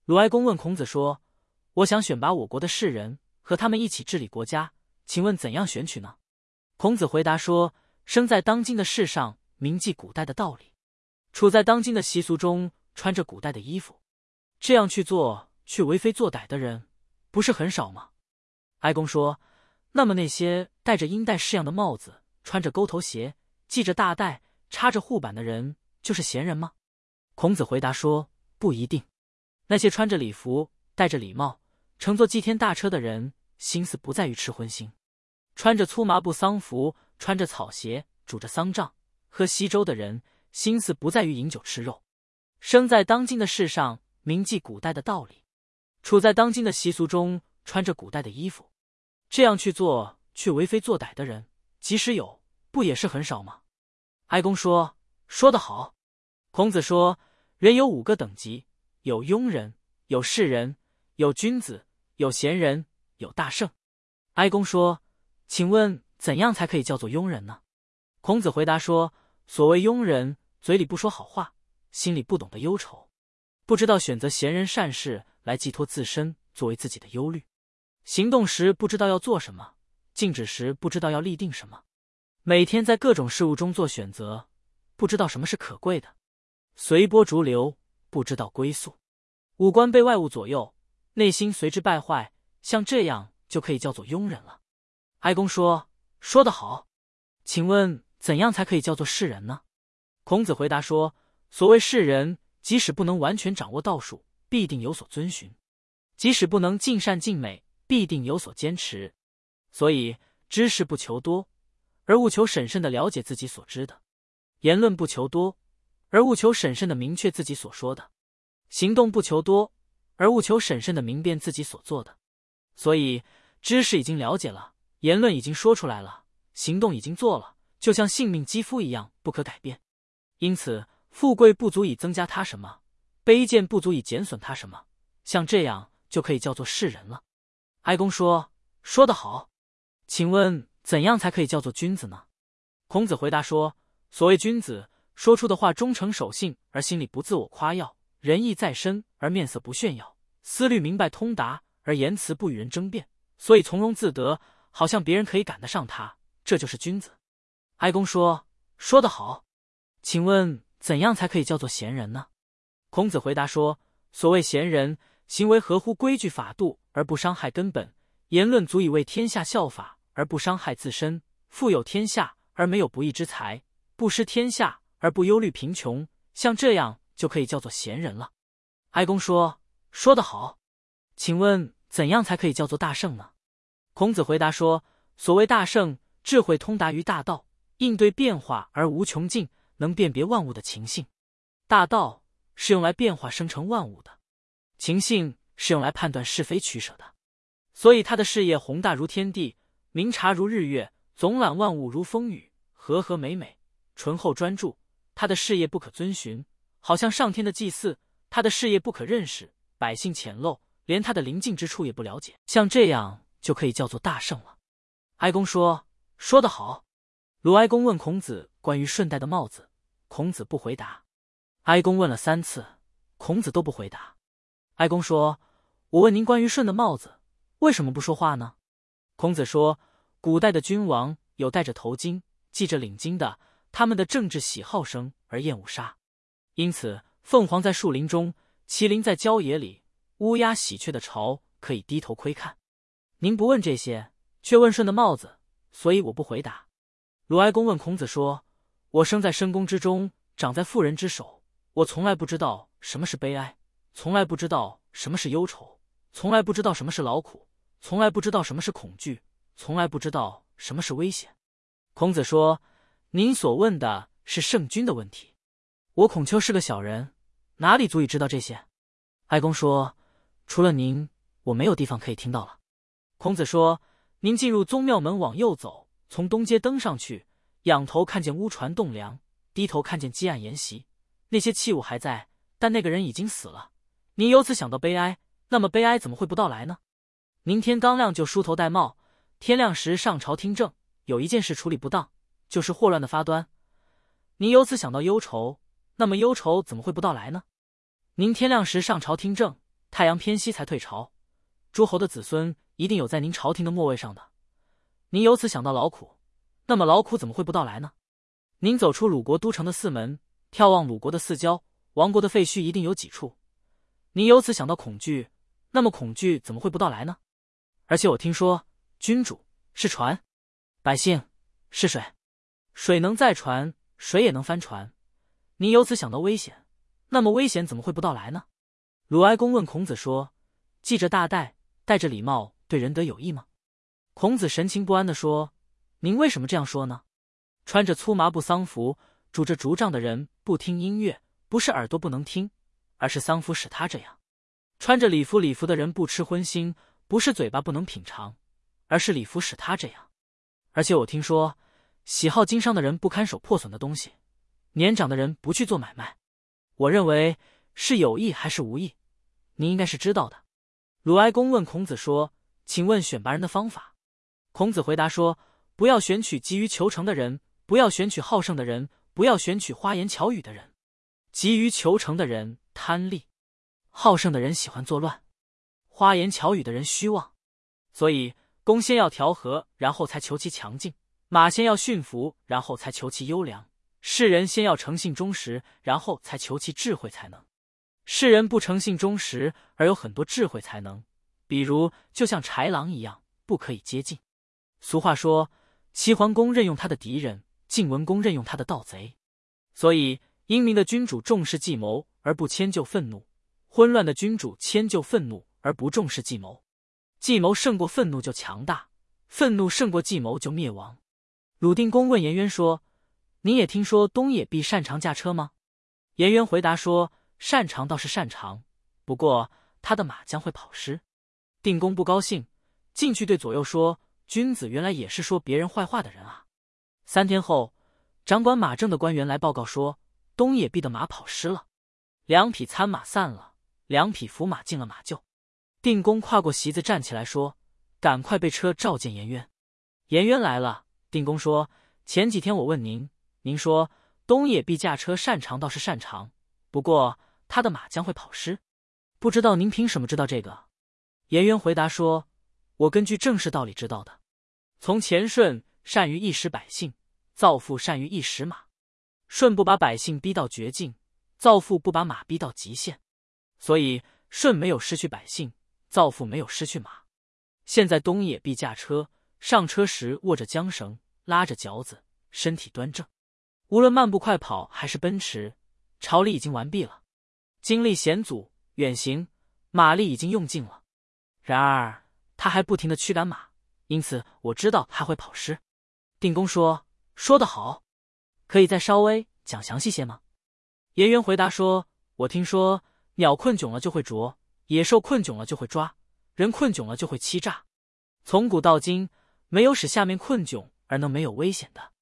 鲁哀公问孔子说：“我想选拔我国的士人，和他们一起治理国家，请问怎样选取呢？”孔子回答说：“生在当今的世上，铭记古代的道理，处在当今的习俗中，穿着古代的衣服，这样去做，却为非作歹的人，不是很少吗？”哀公说：“那么那些戴着鹰带式样的帽子，穿着钩头鞋，系着大带，插着护板的人，就是贤人吗？”孔子回答说：“不一定。那些穿着礼服，戴着礼帽，乘坐祭天大车的人，心思不在于吃荤腥；穿着粗麻布丧服，穿着草鞋，拄着丧杖，喝稀粥的人，心思不在于饮酒吃肉。生在当今的世上，铭记古代的道理，处在当今的习俗中，穿着古代的衣服，这样去做，却为非作歹的人，即使有，不也是很少吗？”哀公说：“说得好。”孔子说：“人有5个等级，有庸人，有士人，有君子，有贤人，有大圣。”哀公说：“请问怎样才可以叫做庸人呢？”孔子回答说：“所谓庸人，嘴里不说好话，心里不懂得忧愁，不知道选择贤人善事来寄托自身，作为自己的忧虑。行动时不知道要做什么，静止时不知道要立定什么，每天在各种事物中做选择，不知道什么是可贵的，随波逐流，不知道归宿，五官被外物左右，内心随之败坏，像这样就可以叫做庸人了。”哀公说：“说得好。请问怎样才可以叫做士人呢？”孔子回答说：“所谓士人，即使不能完全掌握道术，必定有所遵循；即使不能尽善尽美，必定有所坚持。所以知识不求多，而务求审慎地了解自己所知的；言论不求多，而务求审慎地明确自己所说的；行动不求多，而务求审慎地明辨自己所做的。所以知识已经了解了，言论已经说出来了，行动已经做了，就像性命肌肤一样不可改变。因此富贵不足以增加他什么，卑贱不足以减损他什么，像这样就可以叫做士人了。”哀公说：“说得好。请问怎样才可以叫做君子呢？”孔子回答说：“所谓君子，说出的话忠诚守信，而心里不自我夸耀，仁义在身，而面色不炫耀，思虑明白通达，而言辞不与人争辩，所以从容自得，好像别人可以赶得上他，这就是君子。”哀公说：“说得好。请问怎样才可以叫做贤人呢？”孔子回答说：“所谓贤人，行为合乎规矩法度，而不伤害根本；言论足以为天下效法，而不伤害自身；富有天下，而没有不义之财；不失天下，而不忧虑贫穷。像这样就可以叫做贤人了。”哀公说：“说得好。请问怎样才可以叫做大圣呢？”孔子回答说：“所谓大圣，智慧通达于大道，应对变化而无穷尽，能辨别万物的情性。大道是用来变化生成万物的，情性是用来判断是非取舍的。所以他的事业宏大如天地，明察如日月，总览万物如风雨，和和美美，醇厚专注。他的事业不可遵循，好像上天的祭祀；他的事业不可认识，百姓浅陋，连他的临近之处也不了解。像这样就可以叫做大圣了。”哀公说：“说得好。”鲁哀公问孔子关于舜戴的帽子，孔子不回答。哀公问了3次，孔子都不回答。哀公说：“我问您关于舜的帽子，为什么不说话呢？”孔子说：“古代的君王有戴着头巾、系着领巾的，他们的政治喜好生而厌恶杀。因此凤凰在树林中，麒麟在郊野里，乌鸦喜鹊的巢可以低头窥看。您不问这些，却问舜的帽子，所以我不回答。”鲁哀公问孔子说：“我生在深宫之中，长在妇人之手，我从来不知道什么是悲哀，从来不知道什么是忧愁，从来不知道什么是劳苦，从来不知道什么是恐惧，从来不知道什么是危险。”孔子说：“您所问的是圣君的问题，我孔丘是个小人，哪里足以知道这些？”哀公说：“除了您，我没有地方可以听到了。”孔子说：“您进入宗庙门往右走，从东街登上去，仰头看见屋船栋梁，低头看见积案沿席，那些器物还在，但那个人已经死了。您由此想到悲哀，那么悲哀怎么会不到来呢？您天刚亮就梳头戴帽，天亮时上朝听政，有一件事处理不当，就是祸乱的发端。您由此想到忧愁，那么忧愁怎么会不到来呢？您天亮时上朝听政， 太阳偏西才退朝，诸侯的子孙一定有在您朝廷的末位上的。您由此想到劳苦，那么劳苦怎么会不到来呢？您走出鲁国都城的四门，眺望鲁国的四郊，亡国的废墟一定有几处。您由此想到恐惧，那么恐惧怎么会不到来呢？而且我听说，君主是船，百姓是水，水能载船，水也能翻船。您由此想到危险，那么危险怎么会不到来呢？鲁哀公问孔子说：“系着大带，戴着礼帽，对仁德有益吗？”孔子神情不安地说：“您为什么这样说呢？穿着粗麻布丧服，拄着竹杖的人不听音乐，不是耳朵不能听，而是丧服使他这样；穿着礼服的人不吃荤腥，不是嘴巴不能品尝，而是礼服使他这样。而且我听说，喜好经商的人不看守破损的东西，年长的人不去做买卖。我认为是有益还是无益，您应该是知道的。”鲁哀公问孔子说：“请问选拔人的方法？”孔子回答说：“不要选取急于求成的人，不要选取好胜的人，不要选取花言巧语的人。急于求成的人贪利，好胜的人喜欢作乱，花言巧语的人虚妄。所以弓先要调和，然后才求其强劲；马先要驯服，然后才求其优良；世人先要诚信忠实，然后才求其智慧才能。世人不诚信忠实，而有很多智慧才能，比如就像豺狼一样，不可以接近。俗话说，齐桓公任用他的敌人，晋文公任用他的盗贼。所以英明的君主重视计谋而不迁就愤怒，昏乱的君主迁就愤怒而不重视计谋。计谋胜过愤怒就强大，愤怒胜过计谋就灭亡。鲁定公问颜渊说：“你也听说东野必擅长驾车吗？”颜渊回答说：“擅长倒是擅长，不过他的马将会跑失。”定公不高兴，进去对左右说：“君子原来也是说别人坏话的人啊。”3天后，掌管马政的官员来报告说，东野必的马跑失了，2匹参马散了，2匹伏马进了马厩。定公跨过席子站起来说：“赶快备车召见颜渊。”颜渊来了，定公说：“前几天我问您，您说东野必驾车擅长倒是擅长，不过他的马将会跑失，不知道您凭什么知道这个？”颜渊回答说：“我根据政事道理知道的。从前舜善于一时百姓，造父善于一时马。舜不把百姓逼到绝境，造父不把马逼到极限，所以舜没有失去百姓，造父没有失去马。现在东野必驾车，上车时握着缰绳，拉着嚼子，身体端正。无论漫步快跑还是奔驰，朝礼已经完毕了。经历险阻远行，马力已经用尽了。然而他还不停地驱赶马，因此我知道他会跑失。”定公说：“说得好，可以再稍微讲详细些吗？”颜渊回答说：“我听说鸟困窘了就会啄，野兽困窘了就会抓，人困窘了就会欺诈。从古到今，没有使下面困窘而能没有危险的。